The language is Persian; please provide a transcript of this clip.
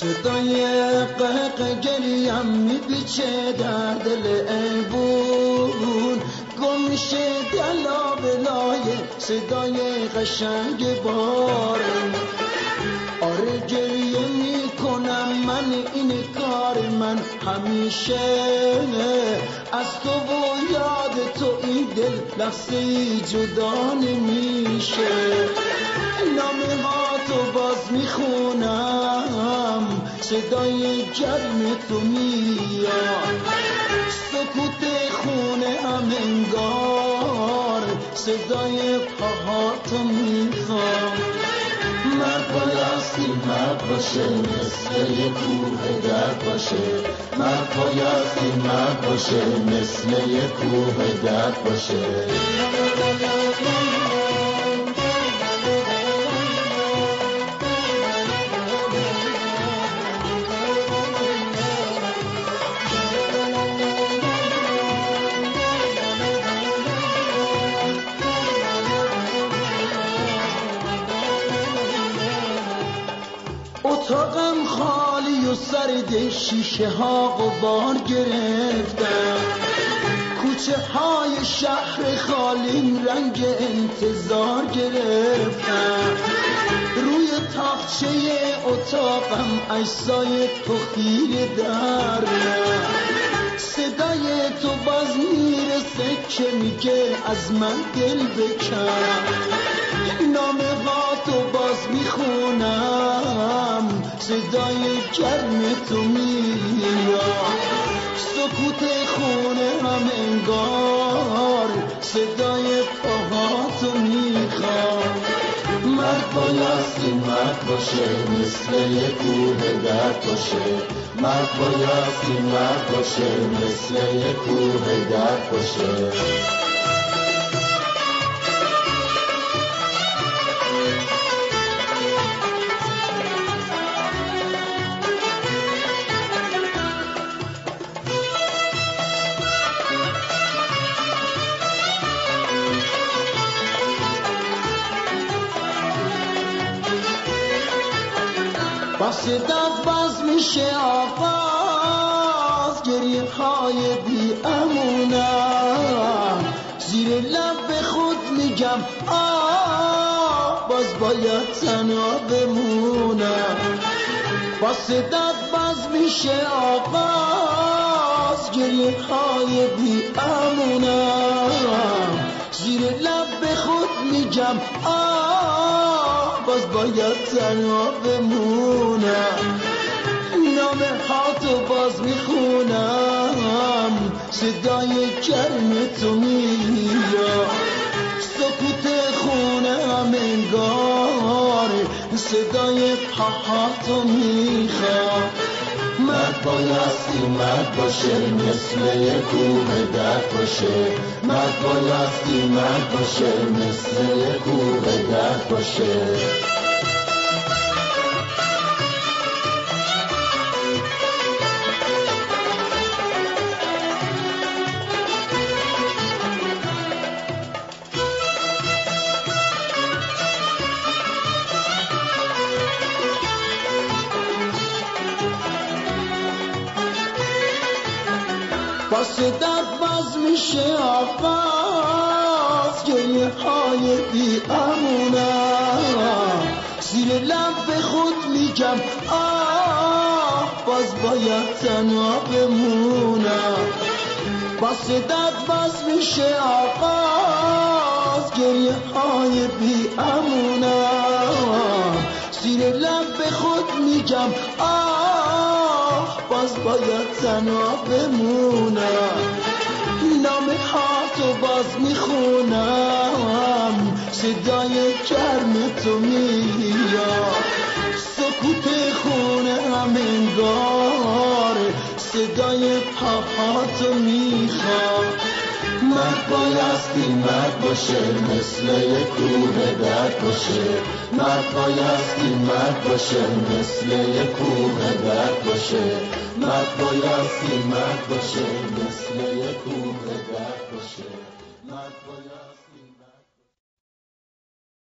صدای قهقه گریم میپیچه در دل ایوون، گم میشه دلا بلای صدای قشنگ بارم. آره گریه میکنم من، این کار من همیشه، از تو و یاد تو این دل لحظه‌ای جدا نمیشه. نامه ها تو باز میخونم، صدای گرم تو میاد، سکوت خونه هم انگار صدای پاهاتو میخوام. مرد بایستی مرد باشه، مثل یه کوه درد باشه. مرد بایستی مرد باشه، مثل یه کوه درد باشه. اتاقم خالی و سرد، شیشه ها غبار گرفتم، کوچه های شهر خالی رنگ انتظار گرفتم. روی تاقچه اتاقم عکسای تو خیره در میاد، صدای تو باز میرسه که میگه از من دل بکن. نامه ها تو باز میخونم، صدای گرم تو میاد، سکوت خونه هم انگار صدای پاهاتو میخوام. مرد بایستی مرد باشه، مثل یه کوه درد باشه. مرد بایستی مرد باشه، مثل یه کوه درد باشه. با صدات باز میشه آغاز، گریه های بی امونم، زیر لب به خود میگم باز باید تنها بمونم. با صدات باز میشه آغاز، گریه های بی امونم، زیر لب به خود میگم باز باید تنها بمونم. نامه ها تو باز میخونم، صدای گرم تو میاد، سکوت خونه هم انگار صدای پاهاتو میخواد. مرد بایستی مرد باشه، مثل یه کوه درد باشه. مرد بایستی مرد باشه، مثل یه کوه درد باشه. با صدات باز میشه آغاز، گریه های بی امونم، زیر لب به خود میگم باز باید تنها بمونم. با صدات باز میشه آغاز، گریه های بی امونم، زیر لب به خود میگم باز باید تنها بمونم. نامه ها تو باز میخونم، صدای گرم تو میاد، سکوت خونه هم انگار صدای پاهاتو میخواد. مرد بایستی مرد باشه، مثل یه کوه درد باشه. مرد بایستی مرد باشه، مثل یه کوه درد باشه. مرد بایستی مرد باشه، مثل یه کوه